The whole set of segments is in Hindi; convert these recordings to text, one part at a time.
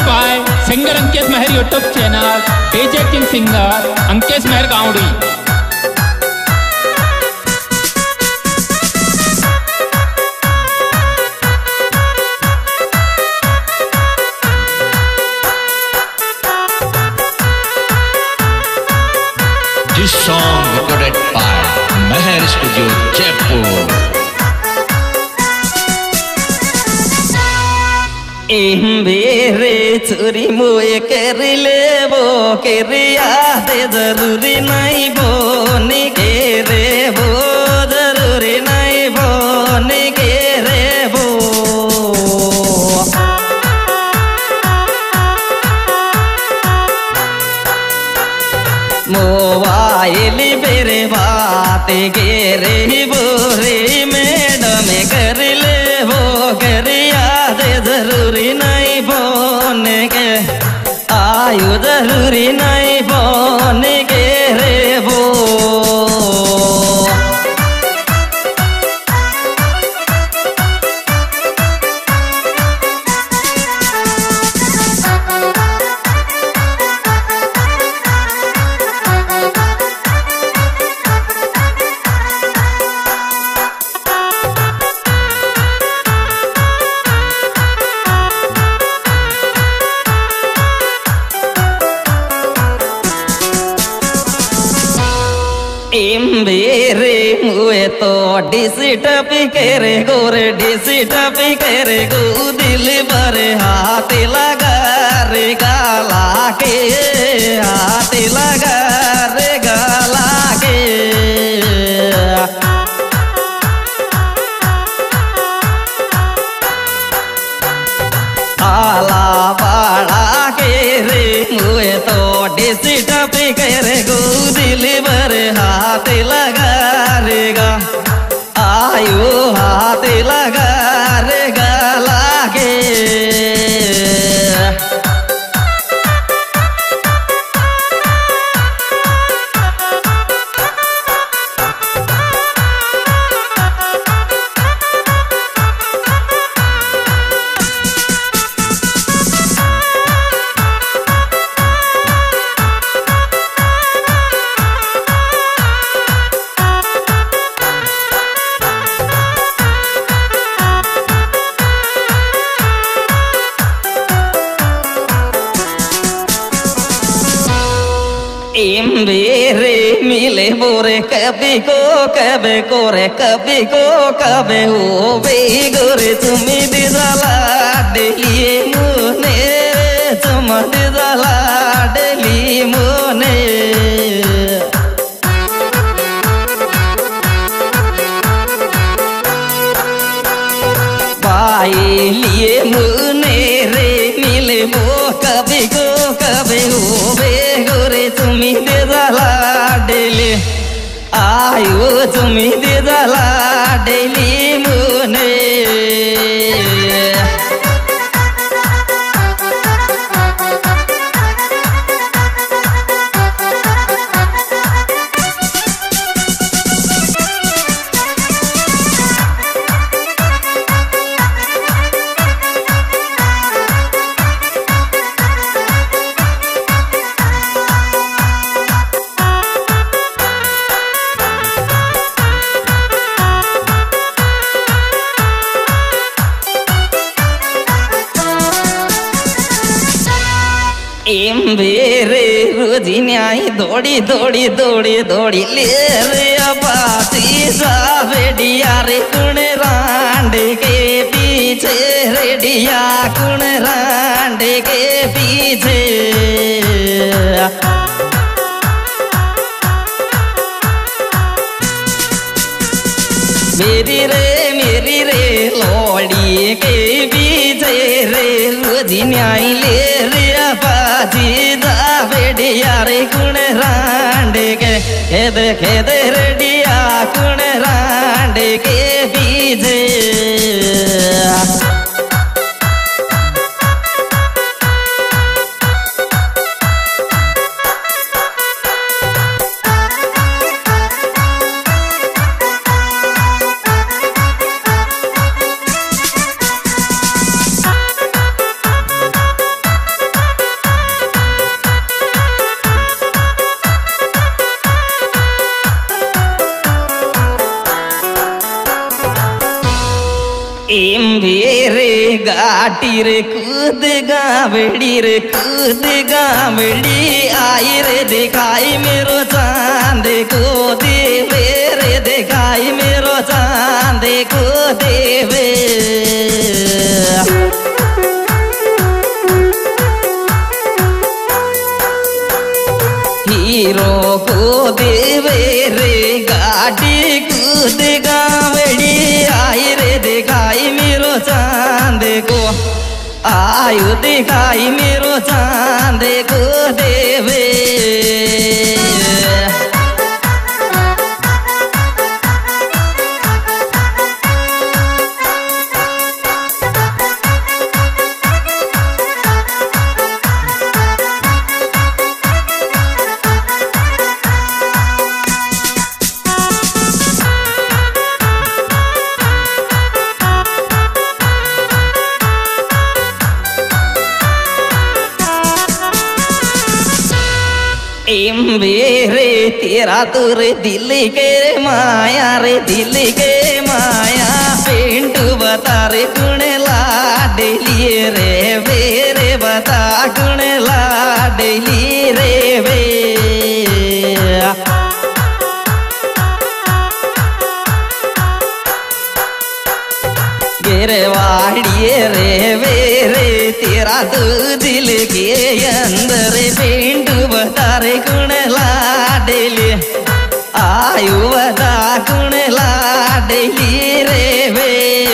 Bye singer Ankesh Mehar YouTube channel DJ king singer Ankesh Mehar गावड़ी। This song recorded by Meher Studio Jaipur. मेरे चोरी मोए कर ले वो करिया दे जरूरी नहीं बोने के रे वो जरूरी नहीं बोने के रे वो मोबाइल मेरे बात के रे वो रे मैडम कर ले वो करिया दे जरूरी नहीं बोने के आयु जरूरी नहीं बोने के रे वो मेरे मुए तो डिस्टर्ब करे गोरे डिस्टर्ब करे गो दिल भर हाथ लगा रे गाला के हाथ लगा रे गाला के आला बाड़ा के रे मुए तो डिस्टर्ब करे गो दिल भर हाथ लगा रेगा आयु हाथ लगा रेगा लागे मेरे मिले बोरे कभी को रे कभी हो बे गोरे तुम्हें दिला डेली मुने तुम दिला डेली मुने पाई लिए मुने रे मिले वो कभी हो बे गोरे तुम्हें दे दला डेली आयु तुम्हें दे दला डेली मुने मेरे रोजी न्याय दौड़ी दौड़ी दौड़ी दौड़ी ले रे बाती सावेडिया रे कुण रांड के पीछे रेडिया कुण रांड के पीछे मेरी रे लौड़ी के पीछे रे रोजी न्याय ले रे बाजी दावेडिया रे कुण रांड के खेद रेडिया कुण रांड के पीछे गाटी रे कूद गावड़ी रे कूद गावड़ी आई रे दिखाई मेरो चांद को देवे रे दिखाई मेरो चांद को देवे हीरो को देवे रे गाड़ी कूद गावड़ी आई रे दिखाई मेरो चांद को आयु दिखाई मेरो चांद को देवे रे तेरा तुर दिल के माया रे दिल के माया पिंटू बता रे गुण लाडली रे रे बता गुण लाडली रे वे गिरवाड़िए रे तेरा तू दिल के अंदर पिंटू बता रे गुण लाडली आयु बता गुण लाडली रे वे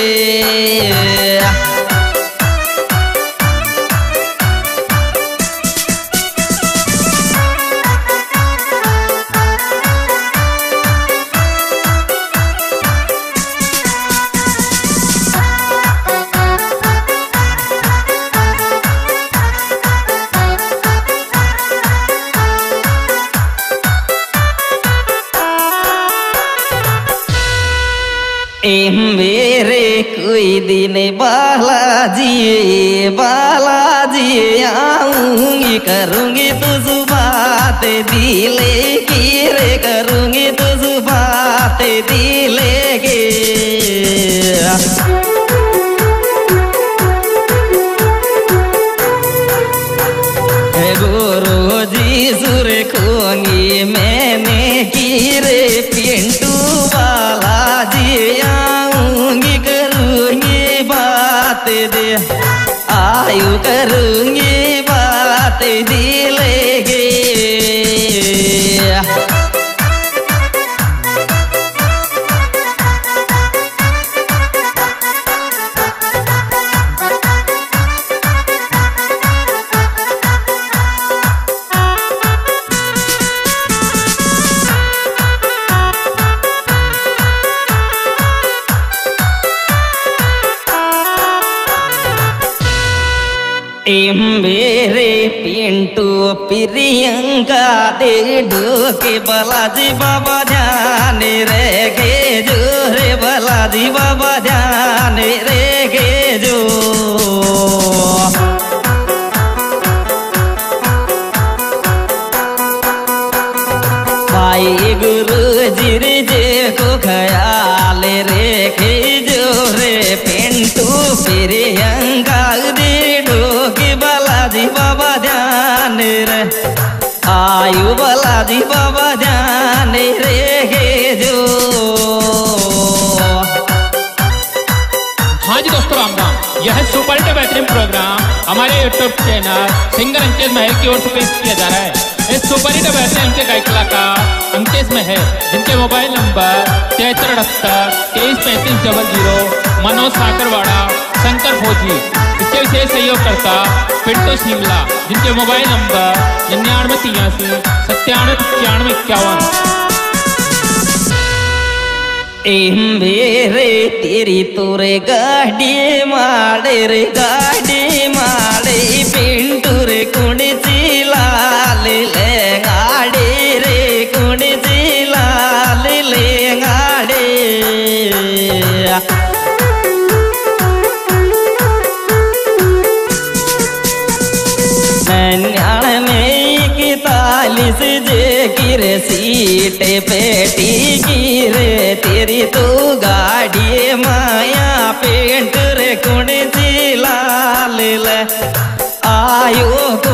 मेरे कोई दिन बालाजी बालाजी आऊंगी करूंगी तुझ बात दिले की रे करूंगी तुझ बात दिले के गुरु जी सुर खोंगी मैंने की रे पिंटू बालाजी आऊंगी करूंगी बात दे आयु करूंगी बात दिलेगे मेरे पिंटू प्रियंका दे ढोके बालाजी बाबा ध्यान रे गे जो रे बालाजी बाबा ध्यान रे गे जो भाई गुरु जी रे जे को ख्याल रे गे जो रे पिंटू प्रियंका दे ढोके बालाजी बाबा ध्यान रे आयु बालाजी बाबा ध्यान रे गे जो हाँ जी दोस्तों राम राम। यह सुपर हिट बेहतरीन प्रोग्राम हमारे YouTube channel singer Ankesh Mahar की ओर से पेश किया जा रहा है। इस सुपर हिट बेहतरीन के गायक कलाकार अंकेश महर जिनके मोबाइल नंबर 7378233500 मनोज साकरवाड़ा शंकर फौजी। इसके विशेष सहयोगकर्ता पिंटू शिमला जिनके मोबाइल नंबर 9983 979551। मेरे तेरी तोरे गाड़ी माड़े रे गाड़ी माड़े पिंटू रे कुंड चिलाल ले गाड़ी रे कुंड चिलाल ले गाड़ी तालीस जे गिरे सीट पेटी गिरे तेरी तो गाड़ी माया पेंट रे कुंड चिला आयो